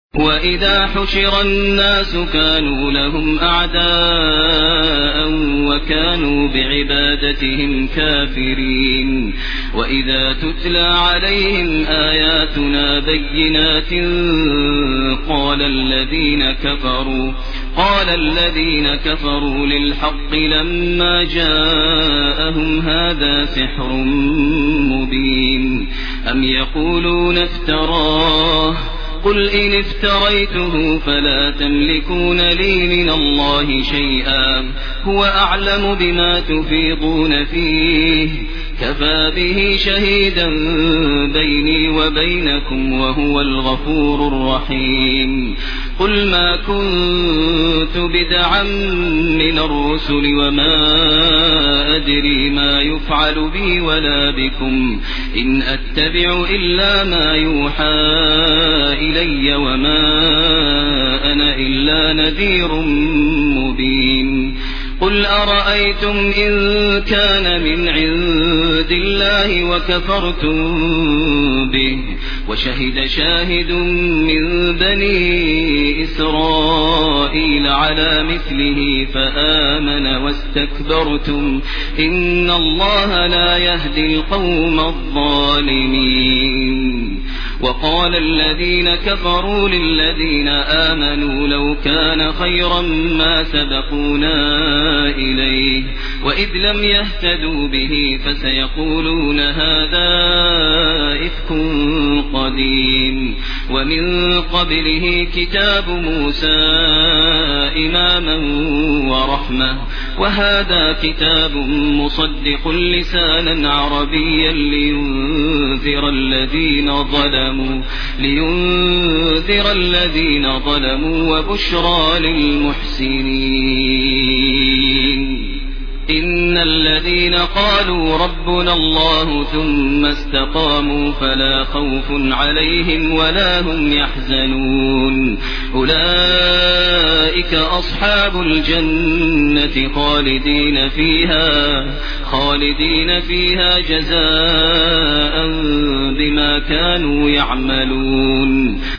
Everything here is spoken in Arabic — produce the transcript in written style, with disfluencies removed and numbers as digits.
وَإِذَا حُشِرَ النَّاسُ كَانُوا لَهُمْ أَعْدَاءً وَكَانُوا بِعِبَادَتِهِمْ كَافِرِينَ وَإِذَا تُتْلَى عَلَيْهِمْ آيَاتُنَا بَيِّنَاتٍ قَالَ الَّذِينَ كَفَرُوا لِلْحَقِّ لَمَّا جَاءَهُمْ هَذَا سِحْرٌ مُبِينٌ أَمْ يَقُولُونَ افْتَرَاهُ قُلْ إِنِ افْتَرَيْتُهُ فَلَا تَمْلِكُونَ لِي مِنَ اللَّهِ شَيْئًا هُوَ أَعْلَمُ بِمَا تُفِيضُونَ فِيهِ كَفَى بِهِ شَهِيدًا بَيْنِي وَبَيْنَكُمْ وَهُوَ الْغَفُورُ الرَّحِيمُ قُلْ مَا كُنتُ بِدْعًا مِّنَ الرُّسُلِ وَمَا أَدْرِي مَا يُفْعَلُ بِي وَلَا بِكُمْ إِنْ أَتَّبِعُ إِلَّا مَا يُوحَىٰ إِلَيَّ وَمَا أَنَا إِلَّا نَذِيرٌ مُّبِينٌ قُلْ أَرَأَيْتُمْ إِن كَانَ مِنْ عِندِ اللَّهِ وَكَفَرْتُم بِهِ وَشَهِدَ شَاهِدٌ مِّن بَنِي إِسْرَائِيلَ عَلَىٰ مِثْلِهِ فَآمَنَ وَاسْتَكْبَرْتُمْ إِنَّ اللَّهَ لَا يَهْدِي الْقَوْمَ الظَّالِمِينَ وَقَالَ الَّذِينَ كَفَرُوا لِلَّذِينَ آمَنُوا لَوْ كَانَ خَيْرًا مَّا سَبَقُونَا إِلَيْهِ وَإِذْ لَمْ يَهْتَدُوا بِهِ فَسَيَقُولُونَ هَٰذَا إِفْكٌ قَدِيمٌ وَمِن قَبْلِهِ كِتَابُ مُوسَىٰ إِمَامًا وَرَحْمَةً وَهَٰذَا كِتَابٌ مُّصَدِّقٌ لِّسَانًا عَرَبِيًّا لِّيُنذِرَ الَّذِينَ ظَلَمُوا وَبُشْرَىٰ لِلْمُحْسِنِينَ إِنَّ الَّذِينَ قَالُوا رَبُّنَا اللَّهُ ثُمَّ اسْتَقَامُوا فَلَا خَوْفٌ عَلَيْهِمْ وَلَا هُمْ يَحْزَنُونَ أُولَٰئِكَ أَصْحَابُ الْجَنَّةِ خَالِدِينَ فِيهَا جَزَاءً بِمَا كَانُوا يَعْمَلُونَ